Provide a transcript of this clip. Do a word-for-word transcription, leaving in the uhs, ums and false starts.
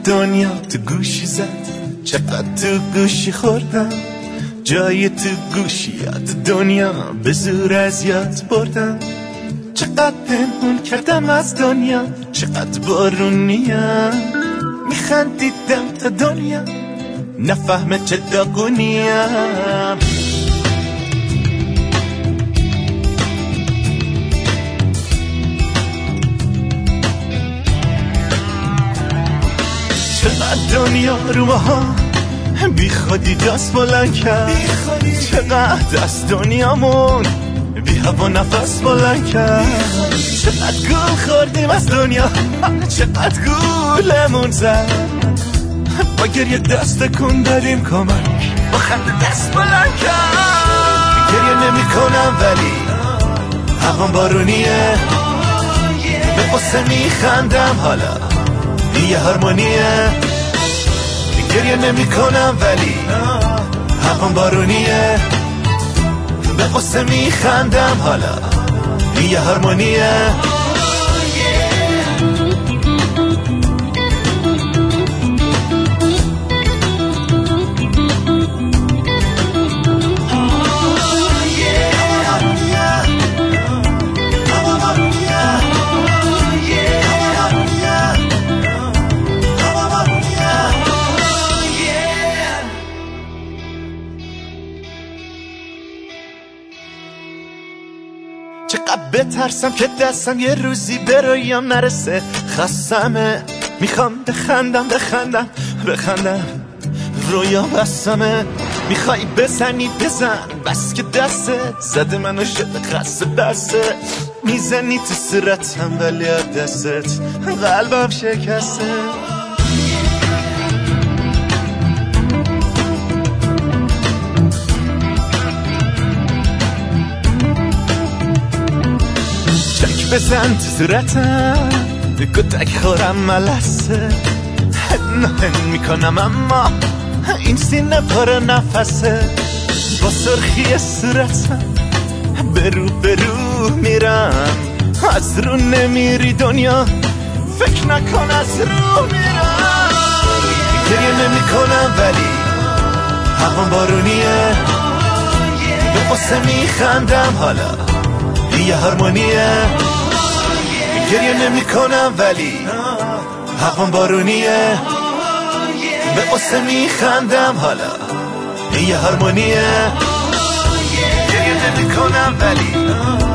دنیا تو گوشی زد، چقدر تو گوشی خوردم، جای تو گوشیات دنیا به زور از یاد بردم. چقدر پنهون کردم از دنیا، چقدر بارونیم، میخندیدم تا دنیا نفهمه چه داغونیم. چقدر دنیا رو ماها بی خودی دست بلند کرد، چقدر از دنیامون بی هوا نفس بلند کرد. چقدر گول خوردیم از دنیا، چقدر گولمون زد، با گریه دست کن داریم کمک، با خنده دست بلند کرد. گریه نمی کنم ولی هوام بارونیه، به قصه می خندم حالا یه هارمونیه. گریه نمی کنم ولی هوام بارونیه، به قصه می خندم حالا یه هارمونیه. چقدر بترسم که دستم یه روزی به رویام نرسه، خستمه، میخوام بخندم بخندم بخندم، رویا بستمه. میخوای بزنی بزن، بس که دسته زده منو شده خسته بسته، میزنی تو صورتم ولی دستت قلبم شکسته. بزن تو صورتم، کتک خورم ملسه، هن هن میکنم اما این سینه پر نفسه. با سرخی صورتم برو برو میرم، از رو نمیری دنیا فکر نکن از رو میرم. گریه نمی کنم ولی هوام بارونیه، به قصه میخندم حالا یه هارمونیه. گریه نمی کنم ولی هوام بارونیه، به قصه می خندم حالا یه هارمونیه. گریه نمی کنم ولی